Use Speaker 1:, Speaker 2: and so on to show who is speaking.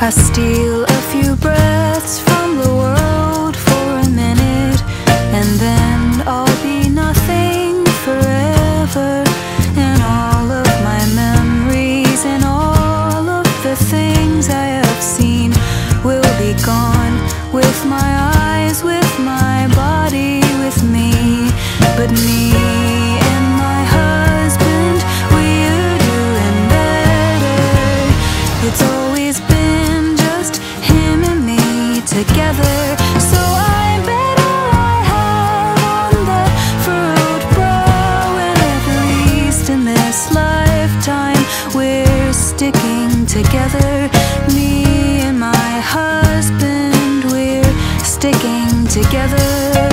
Speaker 1: I steal a few breaths from the world for a minute, and then I'll be nothing forever. And all of my memories and all of the things I have seen will be gone, with my eyes, with my body, with me. But me and my husband, we're doing better. It's always been just him and me together. So I bet all I have on the furrowed brow, and at least in this lifetime we're sticking together. Me and my husband, we're sticking together.